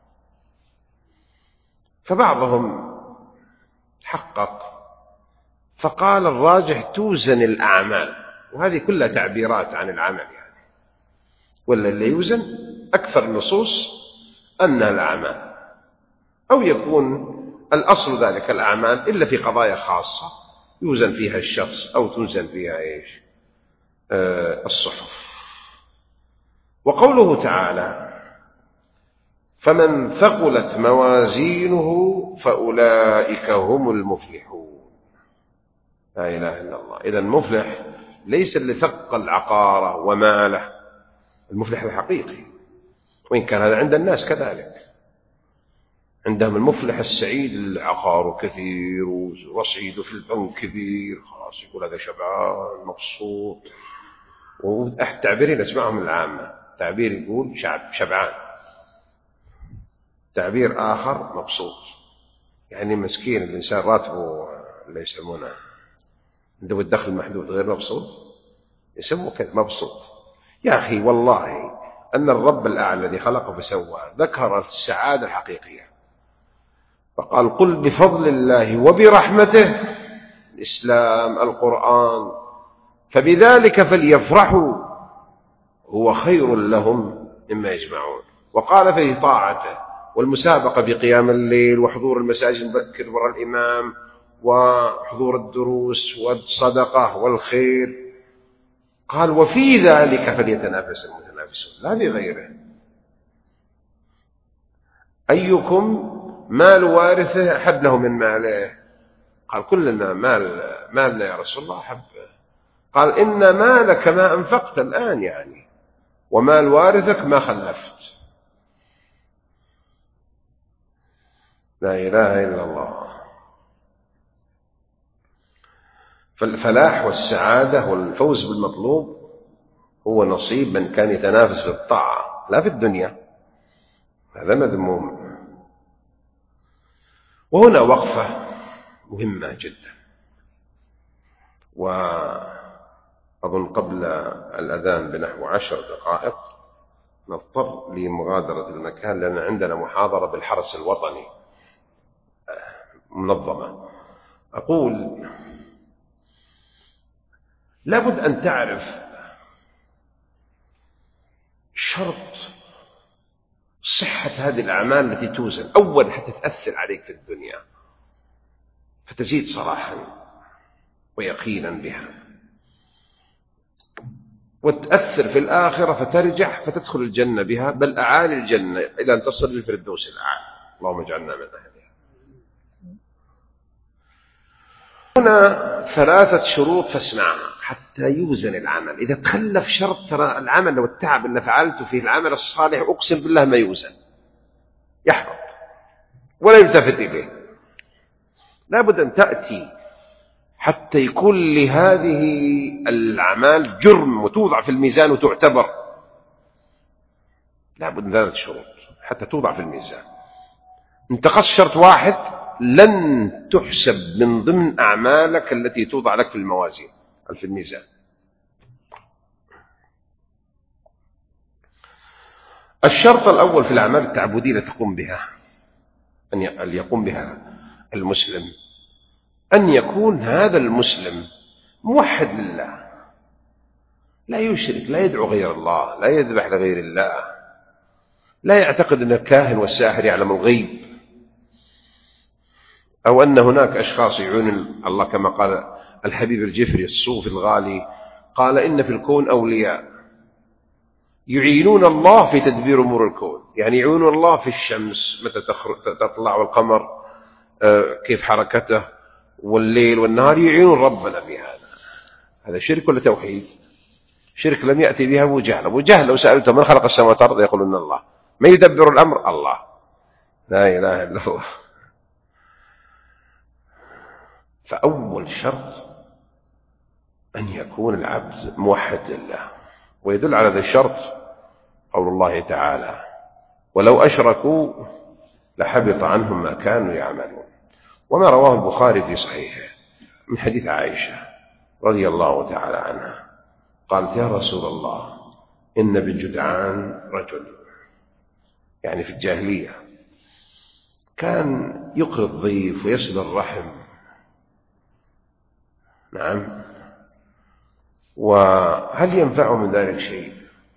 فبعضهم حقق فقال الراجح توزن الأعمال، وهذه كلها تعبيرات عن العمل يعني، ولا اللي يوزن أكثر النصوص أنها الأعمال، أو يكون الأصل ذلك الأعمال إلا في قضايا خاصة يوزن فيها الشخص أو تنزن فيها إيش آه الصحف. وقوله تعالى فمن ثقلت موازينه فأولئك هم المفلحون. لا إله إلا الله. إذن المفلح ليس اللي ثقل عقاره وماله، المفلح الحقيقي، وإن كان هذا عند الناس كذلك. عندهم المفلح السعيد اللي عقاره كثير ورصيده في البنك كبير، خلاص يقول هذا شبعان مبسوط. وأحد تعبيرين أسمعهم العامة، تعبير يقول شعب شبعان، تعبير آخر مبسوط. يعني مسكين الإنسان راتبه اللي يسمونه عنده الدخل المحدود غير مبسوط، يسموه كذا مبسوط. يا أخي والله أن الرب الأعلى الذي خلقه فسوى ذكر السعادة الحقيقية فقال قل بفضل الله وبرحمته، الإسلام القرآن، فبذلك فليفرحوا هو خير لهم مما يجمعون. وقال في طاعته والمسابقة بقيام الليل وحضور المساجد المبكر وراء الإمام وحضور الدروس والصدقة والخير، قال وفي ذلك فليتنافس المتنافسون لا بغيره. أيكم مال وارثه أحب له من ماله؟ قال كلنا مال مالنا يا رسول الله أحب. قال إن مالك ما أنفقت الآن يعني، ومال وارثك ما خلفت. لا إله إلا الله. فالفلاح والسعادة والفوز بالمطلوب هو نصيب من كان يتنافس في الطاعة لا في الدنيا، هذا مذموم. وهنا وقفة مهمة جدا، وأظن قبل الأذان بنحو عشر دقائق نضطر لمغادرة المكان لأن عندنا محاضرة بالحرس الوطني منظمة. أقول لابد أن تعرف شرط صحة هذه الأعمال التي توزن أول حتى تأثر عليك في الدنيا فتزيد صلاحا ويقينا بها، وتأثر في الآخرة فترجح فتدخل الجنة بها، بل أعالي الجنة إلى أن تصل للفردوس الأعلى. اللهم اجعلنا من أهلها. هنا ثلاثة شروط فاسمعها حتى يوزن العمل. إذا تخلف شرط ترى العمل والتعب اللي فعلته فيه العمل الصالح أقسم بالله ما يوزن، يحبط ولا يلتفت إليه. لابد أن تأتي حتى يكون لهذه الأعمال جرم وتوضع في الميزان وتعتبر. لابد من ثلاثة شروط حتى توضع في الميزان. انتقص شرط واحد لن تحسب من ضمن أعمالك التي توضع لك في الموازين في الميزان. الشرط الأول في الأعمال التعبدية التي تقوم بها أن يقوم بها المسلم أن يكون هذا المسلم موحد لله، لا يشرك، لا يدعو غير الله، لا يذبح لغير الله، لا يعتقد أن الكاهن والساحر يعلم الغيب، أو أن هناك أشخاص يعون الله كما قال الحبيب الجفري الصوفي الغالي، قال إن في الكون أولياء يعينون الله في تدبير أمور الكون. يعني يعينون الله في الشمس متى تطلع والقمر كيف حركته والليل والنهار، يعينون ربنا في هذا. هذا شرك ولا توحيد؟ شرك لم يأتي بها أبو جهل. أبو جهل لو سألته من خلق السماوات والأرض يقولون الله. من يدبر الأمر؟ الله. لا إله إلا الله. فأول شرط أن يكون العبد موحد لله، ويدل على هذا الشرط قول الله تعالى ولو أشركوا لحبط عنهم ما كانوا يعملون. وما رواه البخاري في صحيحه من حديث عائشة رضي الله تعالى عنها قالت يا رسول الله إن بالجدعان رجل، يعني في الجاهلية كان يقري الضيف ويصل الرحم. نعم، وهل ينفع من ذلك شيء؟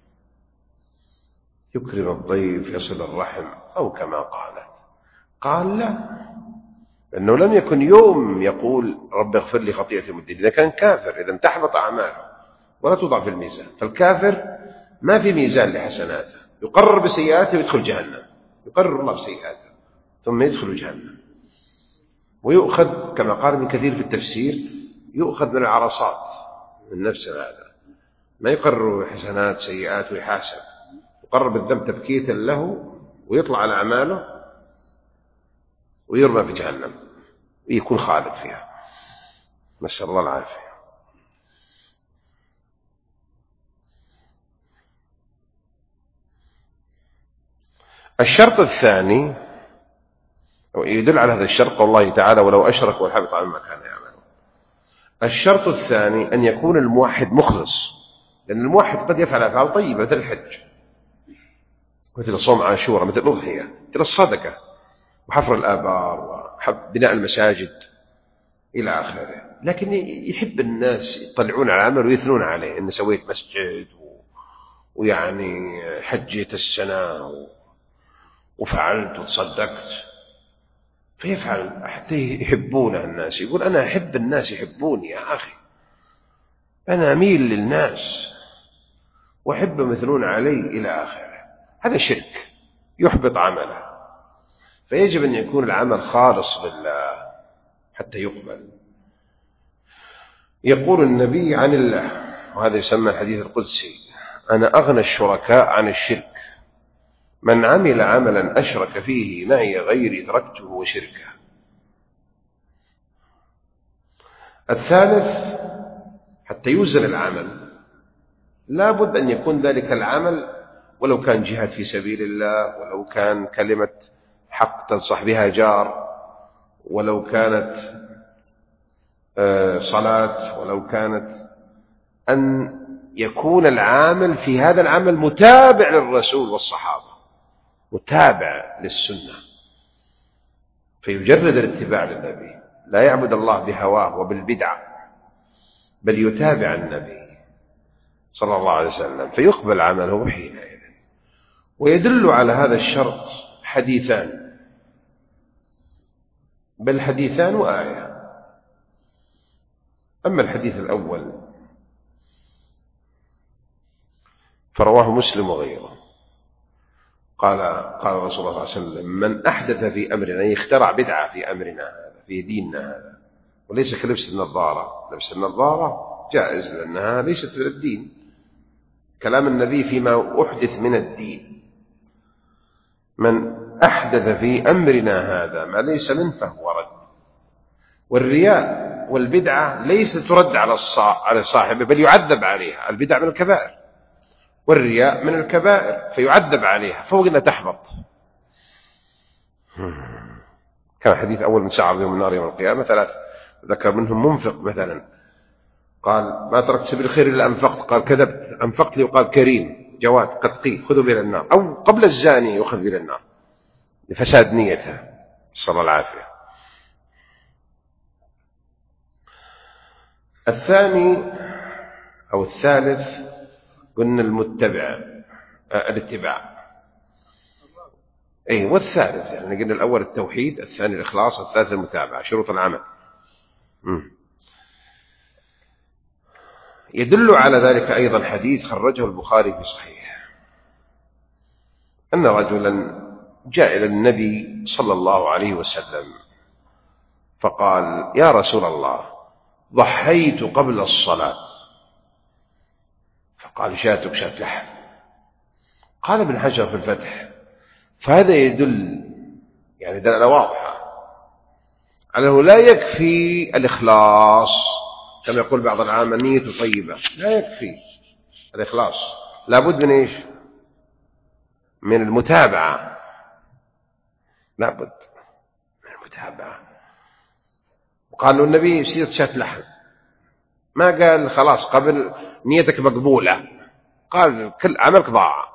يكرم الضيف يصل الرحم أو كما قالت. قال لا، لأنه لم يكن يوم يقول رب اغفر لي خطيئتي مدين. إذا كان كافر إذا تحبط أعماله ولا توضع في الميزان. فالكافر ما في ميزان لحسناته، يقرر بسيئاته ويدخل جهنم، يقرر الله بسيئاته ثم يدخل جهنم. ويؤخذ كما قال ابن كثير في التفسير يؤخذ من العرصات من نفس هذا، ما يقرر حسنات سيئات ويحاسب، يقرر بالذنب تبكيتا له ويطلع على أعماله ويرمى في جهنم ويكون خالد فيها، نسأل الله العافية. الشرط الثاني يدل على هذا الشرط قول الله تعالى ولو أشركوا لحبط عنهم ما كانوا يعملون. الشرط الثاني أن يكون الموحد مخلص، لأن الموحد قد يفعل أفعال طيبة مثل الحج، مثل صوم عاشوراء، مثل الأضحية، مثل الصدقة، وحفر الآبار، وبناء المساجد إلى آخره، لكن يحب الناس يطلعون على عمل ويثنون عليه، إن سويت مسجد ويعني حجيت السنة وفعلت وتصدقت، فيفعل حتى يحبونه الناس، يقول أنا أحب الناس يحبوني يا أخي، أنا أميل للناس وأحب مثلون علي إلى آخره. هذا شرك يحبط عمله، فيجب أن يكون العمل خالص لله حتى يقبل. يقول النبي عن الله، وهذا يسمى الحديث القدسي: أنا أغنى الشركاء عن الشرك، من عمل عملا أشرك فيه معي غيري تركته وشركه. الثالث حتى يوزن العمل لا بد أن يكون ذلك العمل ولو كان جهاد في سبيل الله، ولو كان كلمة حق تنصح بها جار، ولو كانت صلاة، ولو كانت أن يكون العامل في هذا العمل متابع للرسول والصحابة، متابع للسنة، فيجرد الاتباع للنبي، لا يعبد الله بهواه وبالبدع، بل يتابع النبي صلى الله عليه وسلم، فيقبل عمله حينئذ. ويدل على هذا الشرط حديثان، بل حديثان وآية. أما الحديث الأول فرواه مسلم وغيره، قال قال رسول الله صلى الله عليه وسلم: من أحدث في أمرنا، يخترع بدعة في أمرنا هذا، في ديننا هذا، وليس كلبس النظارة. لبس النظارة جائز لأنها ليست من الدين، كلام النبي فيما أحدث من الدين: من أحدث في أمرنا هذا ما ليس منه فهو رد. والرياء والبدعة ليس ترد على صاحبه بل يعذب عليها. البدع من الكبائر والرياء من الكبائر فيعذب عليها، فوق أنها تحبط. كان حديث أول من سعر يوم النار يوم القيامة ثلاث، ذكر منهم منفق مثلا، قال: ما تركت سبيل الخير إلا أنفقت، قال: كذبت، أنفقت لي، وقال: كريم، جواد، قد قيل، خذوا إلى النار. أو قبل الزاني يؤخذ إلى النار لفساد نيته، صلى الله العافية. الثاني أو الثالث قلنا المتبع، آه الاتباع، أي والثالث يعني قلنا الأول التوحيد، الثاني الإخلاص، الثالث المتابعة، شروط العمل. م. يدل على ذلك أيضا حديث خرجه البخاري في صحيح، أن رجلا جاء إلى النبي صلى الله عليه وسلم فقال: يا رسول الله، ضحيت قبل الصلاة. فقال: شاتك شات لحم. قال ابن حجر في الفتح: فهذا يدل يعني دلالة واضحة على أنه لا يكفي الإخلاص، كما يقول بعض العامة نية طيبة، لا يكفي الإخلاص، لابد من إيش؟ من المتابعة، لابد من المتابعة. وقال له النبي: سيرة شات لحم، ما قال خلاص قبل نيتك مقبولة، قال كل عملك ضاع.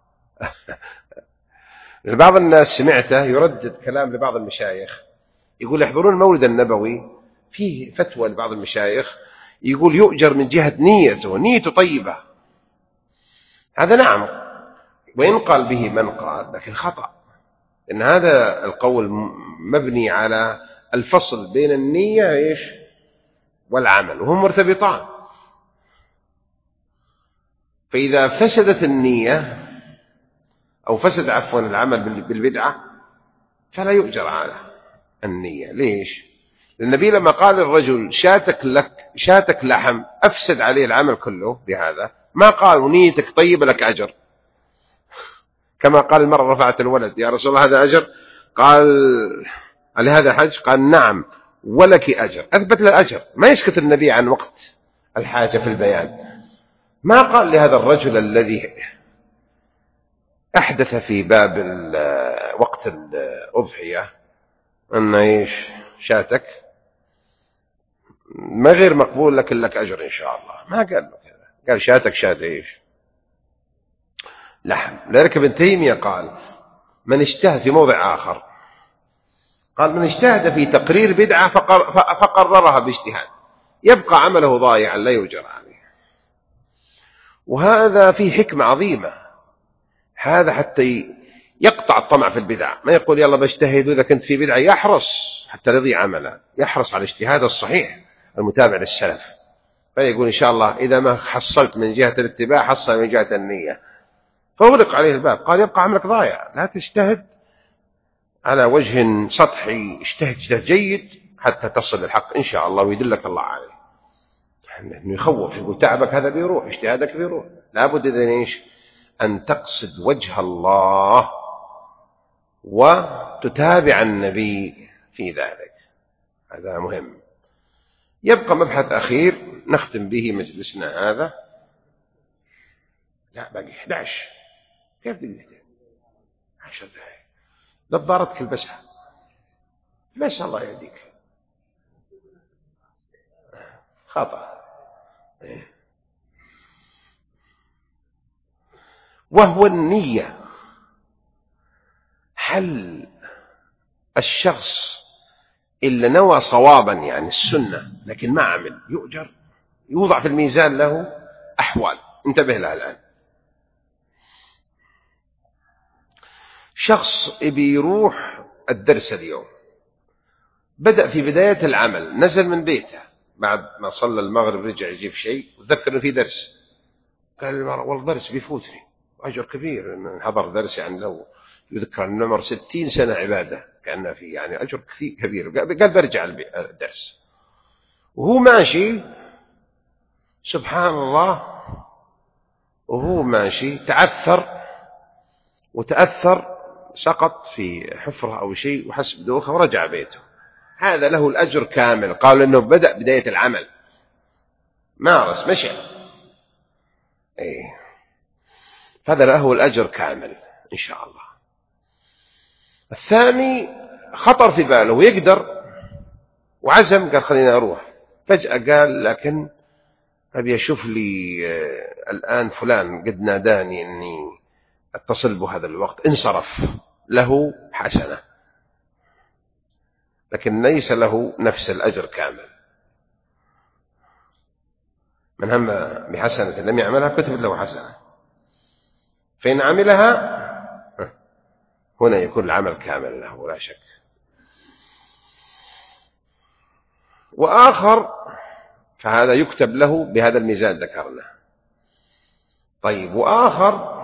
بعض الناس سمعته يردد كلام لبعض المشايخ، يقول يحضرون المولد النبوي، فيه فتوى لبعض المشايخ يقول يؤجر من جهة نيته، نيته طيبة. هذا نعم، وإن قال به من قال، لكن خطأ، إن هذا القول مبني على الفصل بين النية إيش والعمل، وهم مرتبطان. فإذا فسدت النية أو فسد عفوا العمل بالبدعة فلا يؤجر على النية. ليش؟ النبي لما قال الرجل شاتك لك شاتك لحم أفسد عليه العمل كله بهذا، ما قال نيتك طيبة لك أجر، كما قال المرة رفعت الولد: يا رسول الله هذا أجر؟ قال: هل هذا حج؟ قال نعم ولك أجر، أثبت له الأجر. ما يسكت النبي عن وقت الحاجة في البيان. ما قال لهذا الرجل الذي أحدث في باب وقت الأضحية أن إيش شاتك ما غير مقبول لكن لك أجر إن شاء الله، ما قال له كذا، قال شاتك شات إيش لحم. لذلك ابن تيمية قال من اجتهد في موضع آخر، قال من اجتهد في تقرير بدعة فقر فقررها باجتهاد يبقى عمله ضائعا لا يؤجر عليه. وهذا فيه حكمة عظيمة، هذا حتى يقطع الطمع في البدع، ما يقول يلا بجتهد، وإذا كنت في بدعة يحرص حتى يضيع عمله، يحرص على الاجتهاد الصحيح المتابع للسلف، فيقول إن شاء الله إذا ما حصلت من جهة الاتباع حصل من جهة النية، فأغلق عليه الباب. قال يبقى عملك ضايع، لا تجتهد على وجه سطحي، اجتهد اجتهاد جيد حتى تصل للحق إن شاء الله ويدلك الله عليه. إنه يخوف، يقول تعبك هذا بيروح، اجتهادك بيروح. لابد إذن إيش أن تقصد وجه الله وتتابع النبي في ذلك، هذا مهم. يبقى مبحث أخير نختم به مجلسنا هذا. لا باقي إحدى عشر، كيف دقيقتين؟ عشر دقائق. نظارتك البسها بس الله يهديك، خطأ. وهو النية. هل الشخص إلا نوى صوابا يعني السنة لكن ما عمل يؤجر؟ يوضع في الميزان له أحوال، انتبه لها الآن. شخص بيروح الدرس اليوم، بدأ في بداية العمل، نزل من بيته بعد ما صلى المغرب، رجع يجيب شيء وذكر إنه في درس، قال والله درس بيفوتني أجر كبير إن حضر درس، يعني لو يذكر أن عمر ستين سنة عبادة كأنه في يعني أجر كثير كبير، قال برجع الدرس. وهو ماشي سبحان الله، وهو ماشي تعثر وتأثر، سقط في حفرة أو شيء وحس بدوخة ورجع بيته، هذا له الأجر كامل. قال إنه بدأ بداية العمل، مارس مشى، إيه، هذا له الأجر كامل إن شاء الله. الثاني خطر في باله ويقدر وعزم، قال خلينا أروح، فجأة قال لكن أبي أشوف لي الآن فلان قد ناداني أني أتصل بهذا الوقت، انصرف، له حسنة لكن ليس له نفس الأجر كامل. من هم بحسنة لم يعملها كتب له حسنة، فإن عملها هنا يكون العمل كامل له لا شك. وآخر فهذا يكتب له بهذا الميزان ذكرنا. طيب وآخر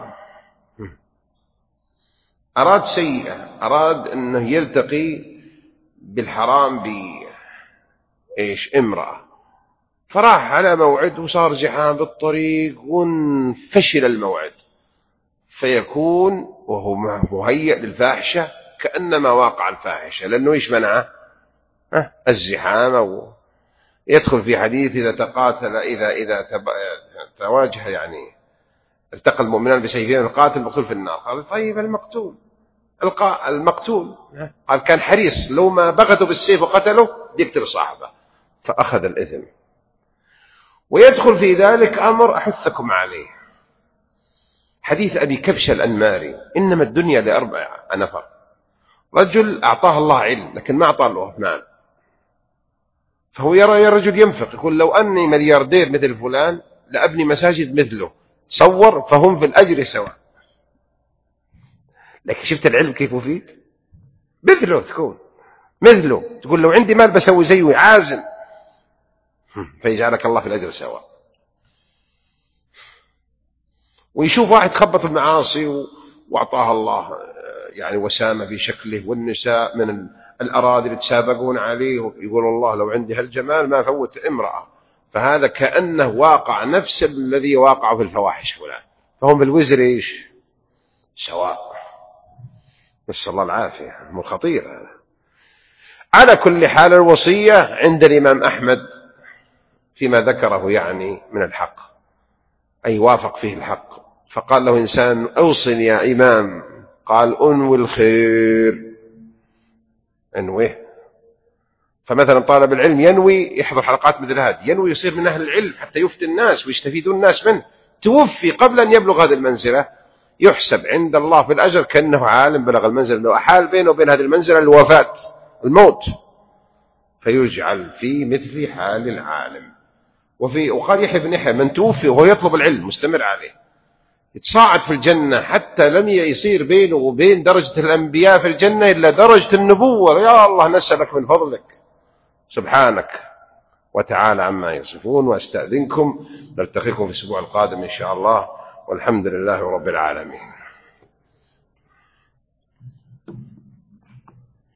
أراد سيئة، أراد أنه يلتقي بالحرام بإيش امرأة، فراح على موعد وصار زحام بالطريق وانفشل الموعد، فيكون وهو مهيئ للفاحشة كأنما واقع الفاحشة، لأنه إيش منعه؟ الزحام. أو يدخل في حديث إذا تقاتل إذا إذا تواجه يعني التقى المؤمنان بسيفين، القاتل المقتول في النار. قال طيب المقتول القاء المقتول قال كان حريص لو ما بغته بالسيف وقتله يقتل صاحبه، فأخذ الإثم. ويدخل في ذلك أمر أحثكم عليه، حديث أبي كبش الأنماري، إنما الدنيا لأربع نفر، رجل أعطاه الله علم لكن ما أعطاه له مال، فهو يرى يا رجل ينفق، يقول لو أني ملياردير مثل فلان لأبني مساجد مثله، صور فهم في الأجر سواء. لكن شفت العلم كيف فيك؟ مثله تكون مثله، تقول لو عندي مال بسوي زيه، عازم، فيجعلك الله في الأجر سواء. ويشوف واحد خبط المعاصي وأعطاها الله يعني وسامة في شكله، والنساء من الأراضي يتسابقون عليه، يقول الله لو عندي هالجمال ما فوت امرأة، فهذا كأنه واقع نفس الذي واقع في الفواحش فلان، فهم بالوزر إيش سواء، نسأل الله العافية، من خطير هذا. على كل حال الوصية عند الإمام أحمد فيما ذكره يعني من الحق، أي وافق فيه الحق، فقال له إنسان أوصني يا إمام، قال أنوي الخير، أنويه. فمثلا طالب العلم ينوي يحضر حلقات مثل هذه، ينوي يصير من أهل العلم حتى يفتي الناس ويستفيدون الناس منه، توفي قبل أن يبلغ هذه المنزلة، يحسب عند الله بالأجر كأنه عالم بلغ المنزلة، لو أحال بينه وبين هذه المنزلة الوفاة الموت، فيجعل في مثل حال العالم. وفي وقال يحيى بن يحيى من توفي وهو يطلب العلم مستمر عليه يتصاعد في الجنة حتى لم يصير بينه وبين درجة الأنبياء في الجنة إلا درجة النبوة. يا الله نسألك من فضلك سبحانك وتعالى عما يصفون. وأستأذنكم نلتقيكم في الأسبوع القادم إن شاء الله، والحمد لله رب العالمين.